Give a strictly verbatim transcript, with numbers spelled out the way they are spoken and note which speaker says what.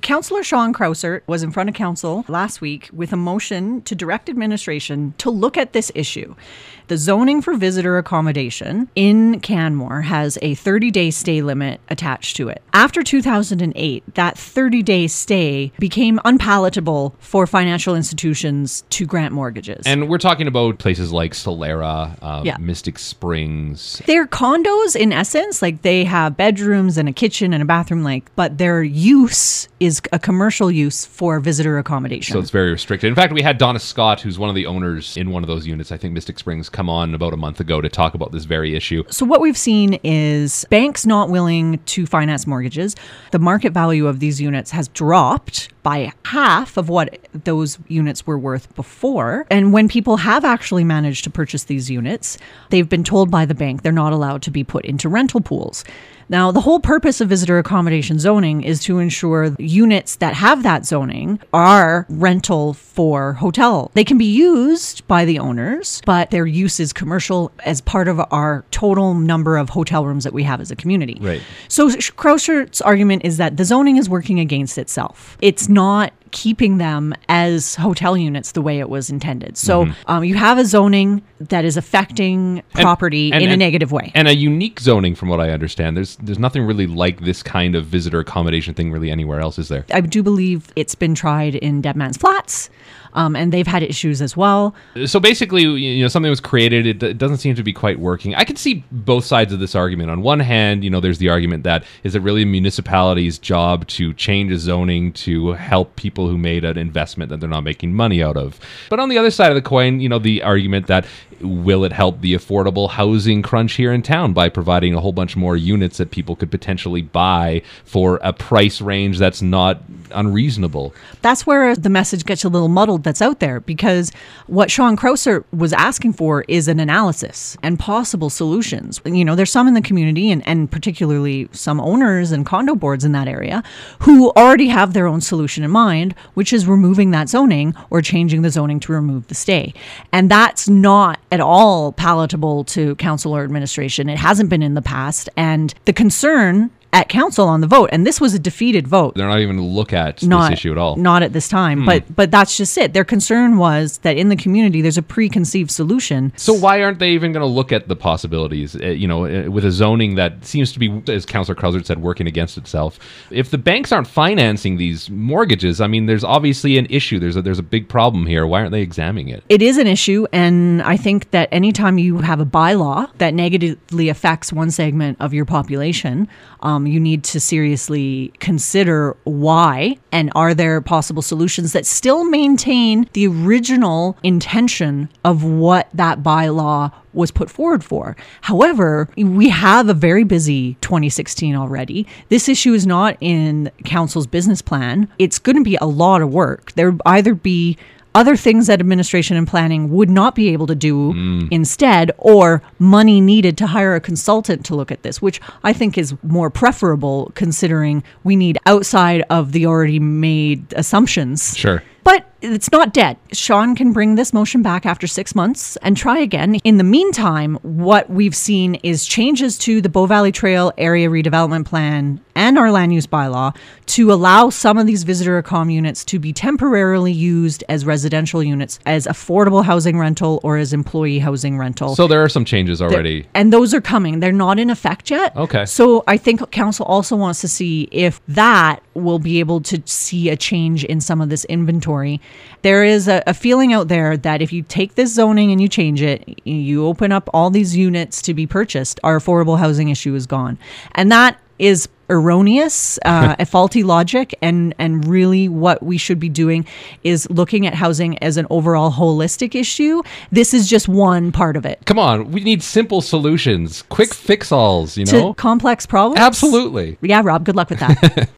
Speaker 1: Councillor Sean Krausert was in front of council last week with a motion to direct administration to look at this issue. The zoning for visitor accommodation in Canmore has a thirty-day stay limit attached to it. After two thousand eight, that thirty-day stay became unpalatable for financial institutions to grant mortgages.
Speaker 2: And we're talking about places like Solera, um,
Speaker 1: Yeah.
Speaker 2: Mystic Springs.
Speaker 1: They're condos in essence, like they have bedrooms and a kitchen and a bathroom, like, but their use is a commercial use for visitor accommodation.
Speaker 2: So it's very restricted. In fact, we had Donna Scott, who's one of the owners in one of those units, I think Mystic Springs, come on about a month ago to talk about this very issue.
Speaker 1: So what we've seen is banks not willing to finance mortgages. The market value of these units has dropped by half of what those units were worth before. And when people have actually managed to purchase these units, they've been told by the bank they're not allowed to be put into rental pools. Now, the whole purpose of visitor accommodation zoning is to ensure units that have that zoning are rental for hotel. They can be used by the owners, but their use is commercial as part of our total number of hotel rooms that we have as a community.
Speaker 2: Right.
Speaker 1: So Krausert's argument is that the zoning is working against itself. It's not keeping them as hotel units the way it was intended. So
Speaker 2: Mm-hmm.
Speaker 1: um, you have a zoning that is affecting property
Speaker 2: and-
Speaker 1: in a
Speaker 2: and-
Speaker 1: negative way.
Speaker 2: And a unique zoning, from what I understand. There's there's nothing really like this kind of visitor accommodation thing really anywhere else, is there?
Speaker 1: I do believe it's been tried in Dead Man's Flats, um, and they've had issues as well.
Speaker 2: So basically, you know, something was created. It, it doesn't seem to be quite working. I can see both sides of this argument. On one hand, you know, there's the argument that is it really a municipality's job to change a zoning to help people who made an investment that they're not making money out of? But on the other side of the coin, you know, the argument that will it help the affordable housing crunch here in town by providing a whole bunch more units that people could potentially buy for a price range that's not unreasonable?
Speaker 1: That's where the message gets a little muddled that's out there, because what Sean Krausert was asking for is an analysis and possible solutions. You know, there's some in the community, and, and particularly some owners and condo boards in that area, who already have their own solution in mind, which is removing that zoning or changing the zoning to remove the stay. And that's not at all palatable to council or administration. It hasn't been in the past. And the concern at council on the vote, and this was a defeated vote.
Speaker 2: They're not even going to look at
Speaker 1: Not,
Speaker 2: this issue at all.
Speaker 1: Not at this time,
Speaker 2: Hmm.
Speaker 1: but but that's just it. Their concern was that in the community, there's a preconceived solution.
Speaker 2: So why aren't they even going to look at the possibilities? Uh, you know, uh, with a zoning that seems to be, as Councillor Krausert said, working against itself. If the banks aren't financing these mortgages, I mean, there's obviously an issue. There's a, there's a big problem here. Why aren't they examining it?
Speaker 1: It is an issue, and I think that anytime you have a bylaw that negatively affects one segment of your population, um, you need to seriously consider why, and are there possible solutions that still maintain the original intention of what that bylaw was put forward for. However, we have a very busy twenty sixteen already. This issue is not in council's business plan. It's going to be a lot of work. There would either be other things that administration and planning would not be able to do mm. instead, or money needed to hire a consultant to look at this, which I think is more preferable considering we need outside of the already made assumptions.
Speaker 2: Sure.
Speaker 1: But it's not dead. Sean can bring this motion back after six months and try again. In the meantime, what we've seen is changes to the Bow Valley Trail Area Redevelopment Plan and our land use bylaw to allow some of these visitor accom units to be temporarily used as residential units, as affordable housing rental or as employee housing rental.
Speaker 2: So there are some changes already.
Speaker 1: They're, and those are coming. They're not in effect yet.
Speaker 2: Okay.
Speaker 1: So I think council also wants to see if that will be able to see a change in some of this inventory. There is a, a feeling out there that if you take this zoning and you change it, you open up all these units to be purchased, our affordable housing issue is gone. And that is erroneous, uh, a faulty logic, and and really what we should be doing is looking at housing as an overall holistic issue. This is just one part of it.
Speaker 2: Come on, we need simple solutions, quick fix-alls, you
Speaker 1: to
Speaker 2: know?
Speaker 1: complex problems?
Speaker 2: Absolutely.
Speaker 1: Yeah, Rob, good luck with that.